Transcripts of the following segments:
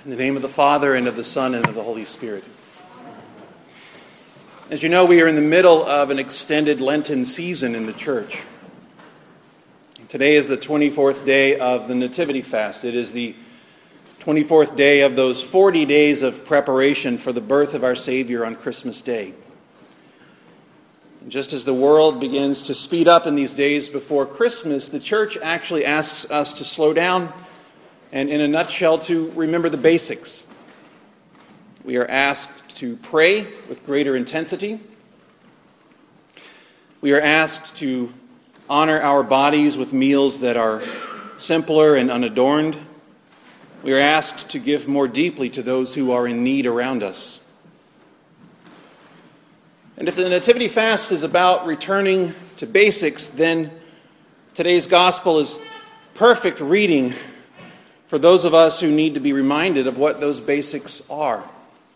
In the name of the Father, and of the Son, and of the Holy Spirit. As you know, we are in the middle of an extended Lenten season in the church. Today is the 24th day of the Nativity Fast. It is the 24th day of those 40 days of preparation for the birth of our Savior on Christmas Day. And just as the world begins to speed up in these days before Christmas, the church actually asks us to slow down and, in a nutshell, to remember the basics. We are asked to pray with greater intensity. We are asked to honor our bodies with meals that are simpler and unadorned. We are asked to give more deeply to those who are in need around us. And if the Nativity Fast is about returning to basics, then today's gospel is perfect reading for those of us who need to be reminded of what those basics are.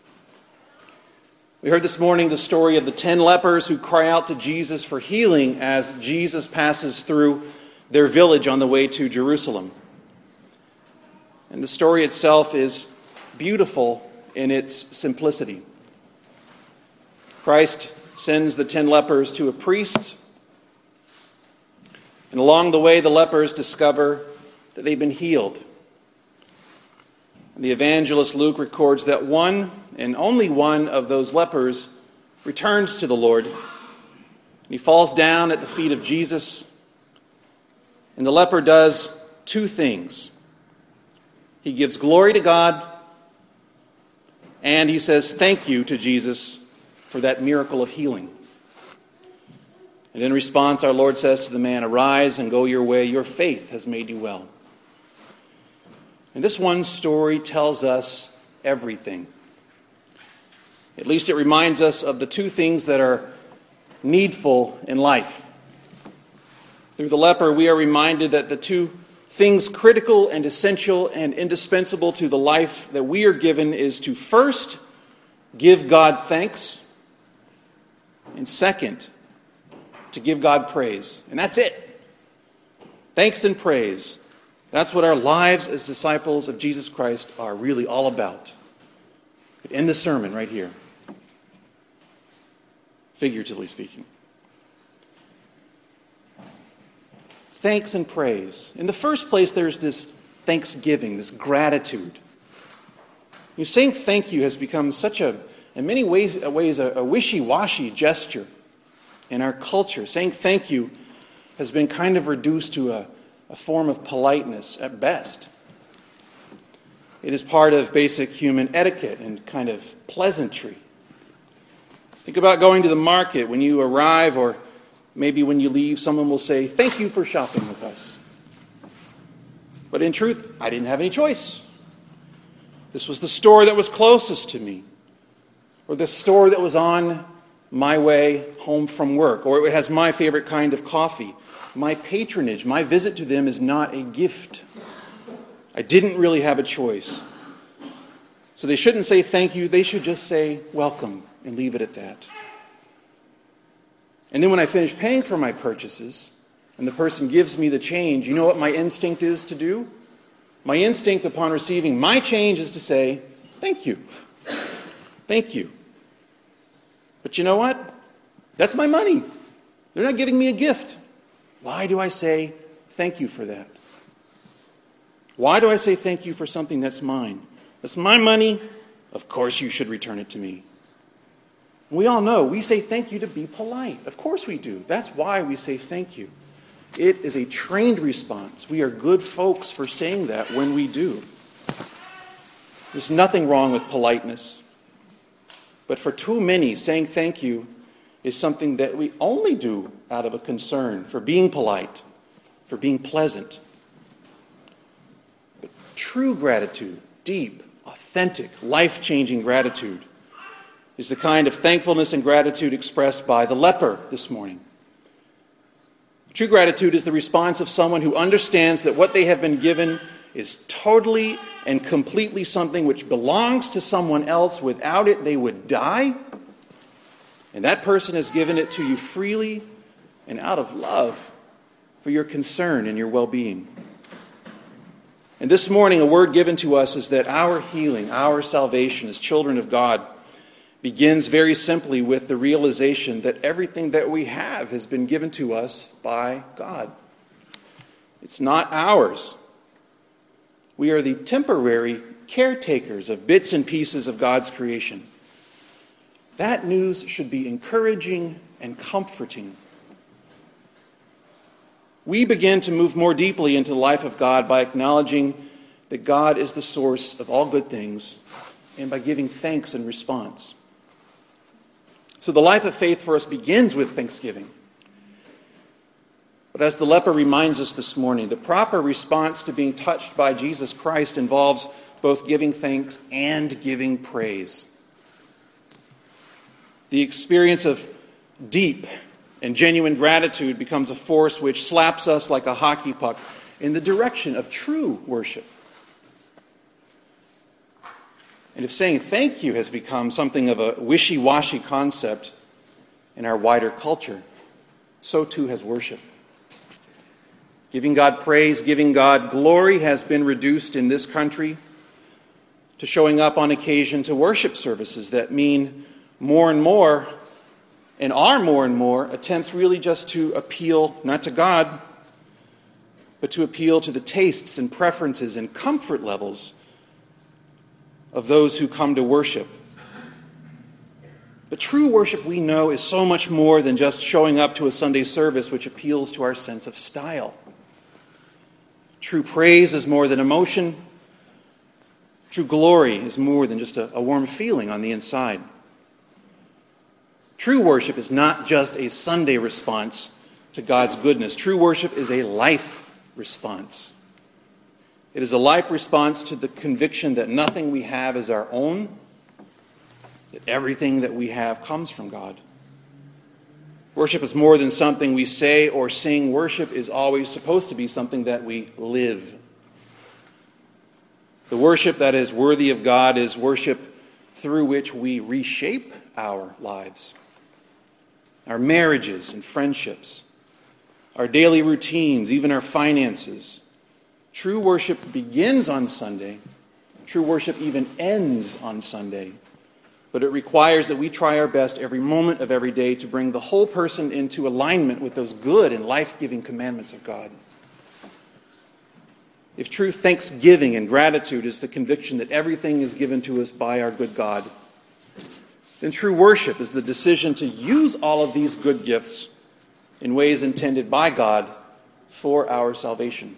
We heard this morning the story of the 10 lepers who cry out to Jesus for healing as Jesus passes through their village on the way to Jerusalem. And the story itself is beautiful in its simplicity. Christ sends the 10 lepers to a priest, and along the way the lepers discover that they've been healed. The evangelist Luke records that one and only one of those lepers returns to the Lord. He falls down at the feet of Jesus, and the leper does two things. He gives glory to God, and he says thank you to Jesus for that miracle of healing. And in response, our Lord says to the man, "Arise and go your way, your faith has made you well." And this one story tells us everything. At least it reminds us of the two things that are needful in life. Through the leper, we are reminded that the two things critical and essential and indispensable to the life that we are given is to first give God thanks, and second, to give God praise. And that's it. Thanks and praise. That's what our lives as disciples of Jesus Christ are really all about. In the sermon right here, figuratively speaking. Thanks and praise. In the first place, there's this thanksgiving, this gratitude. Saying thank you has become such in many ways a wishy-washy gesture in our culture. Saying thank you has been kind of reduced to a form of politeness at best. It is part of basic human etiquette and kind of pleasantry. Think about going to the market. When you arrive or maybe when you leave, someone will say, "Thank you for shopping with us." But in truth, I didn't have any choice. This was the store that was closest to me, or the store that was on my way home from work, or it has my favorite kind of coffee. My patronage, my visit to them is not a gift. I didn't really have a choice. So they shouldn't say thank you, they should just say welcome and leave it at that. And then when I finish paying for my purchases and the person gives me the change, you know what my instinct is to do? My instinct upon receiving my change is to say, thank you. Thank you. But you know what? That's my money. They're not giving me a gift. Why do I say thank you for that? Why do I say thank you for something that's mine? That's my money. Of course you should return it to me. We all know we say thank you to be polite. Of course we do. That's why we say thank you. It is a trained response. We are good folks for saying that when we do. There's nothing wrong with politeness. But for too many, saying thank you is something that we only do out of a concern for being polite, for being pleasant. But true gratitude, deep, authentic, life-changing gratitude, is the kind of thankfulness and gratitude expressed by the leper this morning. True gratitude is the response of someone who understands that what they have been given is totally and completely something which belongs to someone else. Without it, they would die. And that person has given it to you freely and out of love for your concern and your well-being. And this morning, a word given to us is that our healing, our salvation as children of God, begins very simply with the realization that everything that we have has been given to us by God. It's not ours. We are the temporary caretakers of bits and pieces of God's creation. That news should be encouraging and comforting. We begin to move more deeply into the life of God by acknowledging that God is the source of all good things and by giving thanks in response. So the life of faith for us begins with thanksgiving. But as the leper reminds us this morning, the proper response to being touched by Jesus Christ involves both giving thanks and giving praise. The experience of deep and genuine gratitude becomes a force which slaps us like a hockey puck in the direction of true worship. And if saying thank you has become something of a wishy-washy concept in our wider culture, so too has worship. Giving God praise, giving God glory has been reduced in this country to showing up on occasion to worship services that mean more and more and are more and more attempts really just to appeal not to God, but to appeal to the tastes and preferences and comfort levels of those who come to worship. But true worship, we know, is so much more than just showing up to a Sunday service which appeals to our sense of style. True praise is more than emotion. True glory is more than just a warm feeling on the inside. True worship is not just a Sunday response to God's goodness. True worship is a life response. It is a life response to the conviction that nothing we have is our own, that everything that we have comes from God. Worship is more than something we say or sing. Worship is always supposed to be something that we live. The worship that is worthy of God is worship through which we reshape our lives, our marriages and friendships, our daily routines, even our finances. True worship begins on Sunday. True worship even ends on Sunday. But it requires that we try our best every moment of every day to bring the whole person into alignment with those good and life-giving commandments of God. If true thanksgiving and gratitude is the conviction that everything is given to us by our good God, then true worship is the decision to use all of these good gifts in ways intended by God for our salvation.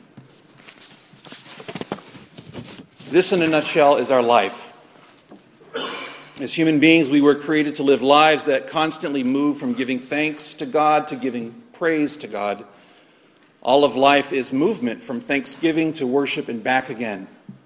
This, in a nutshell, is our life. As human beings, we were created to live lives that constantly move from giving thanks to God to giving praise to God. All of life is movement from thanksgiving to worship and back again.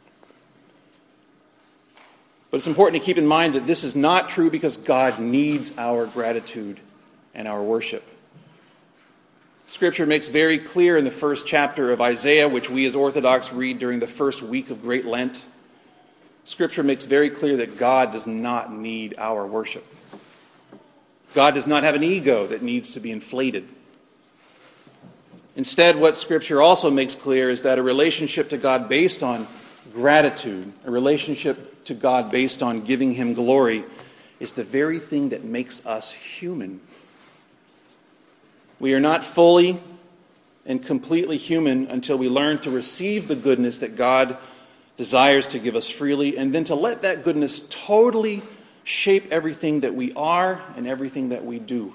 But it's important to keep in mind that this is not true because God needs our gratitude and our worship. Scripture makes very clear in the first chapter of Isaiah, which we as Orthodox read during the first week of Great Lent, Scripture makes very clear that God does not need our worship. God does not have an ego that needs to be inflated. Instead, what Scripture also makes clear is that a relationship to God based on gratitude, a relationship to God based on giving Him glory, is the very thing that makes us human. We are not fully and completely human until we learn to receive the goodness that God desires to give us freely, and then to let that goodness totally shape everything that we are and everything that we do.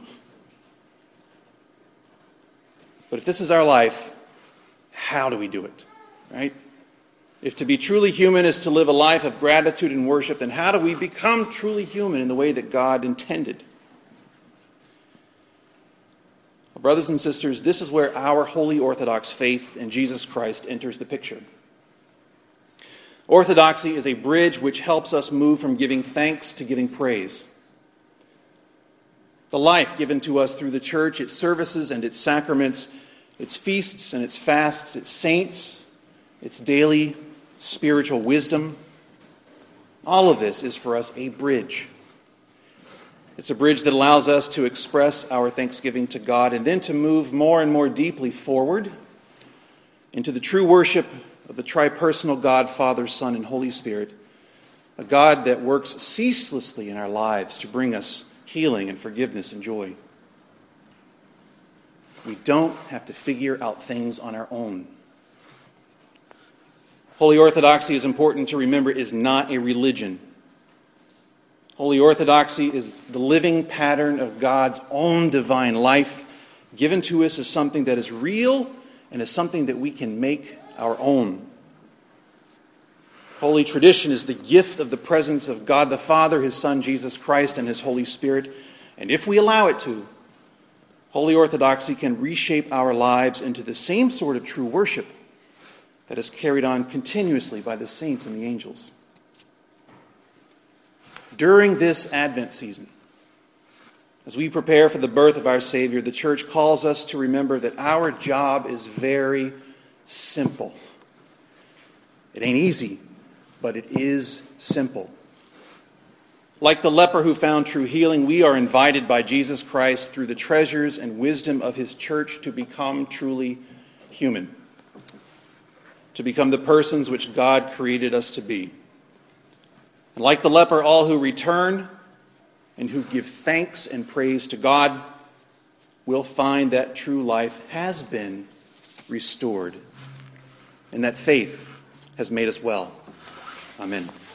But if this is our life, how do we do it? Right? If to be truly human is to live a life of gratitude and worship, then how do we become truly human in the way that God intended? Well, brothers and sisters, this is where our Holy Orthodox faith in Jesus Christ enters the picture. Orthodoxy is a bridge which helps us move from giving thanks to giving praise. The life given to us through the church, its services and its sacraments, its feasts and its fasts, its saints, its daily spiritual wisdom, all of this is for us a bridge. It's a bridge that allows us to express our thanksgiving to God and then to move more and more deeply forward into the true worship of the tripersonal God, Father, Son, and Holy Spirit, a God that works ceaselessly in our lives to bring us healing and forgiveness and joy. We don't have to figure out things on our own. Holy Orthodoxy, is important to remember, is not a religion. Holy Orthodoxy is the living pattern of God's own divine life, given to us as something that is real and as something that we can make our own. Holy tradition is the gift of the presence of God the Father, His Son, Jesus Christ, and His Holy Spirit. And if we allow it to, Holy Orthodoxy can reshape our lives into the same sort of true worship that is carried on continuously by the saints and the angels. During this Advent season, as we prepare for the birth of our Savior, the Church calls us to remember that our job is very simple. It ain't easy, but it is simple. Like the leper who found true healing, we are invited by Jesus Christ through the treasures and wisdom of His church to become truly human, to become the persons which God created us to be. And like the leper, all who return and who give thanks and praise to God will find that true life has been restored and that faith has made us well. Amen.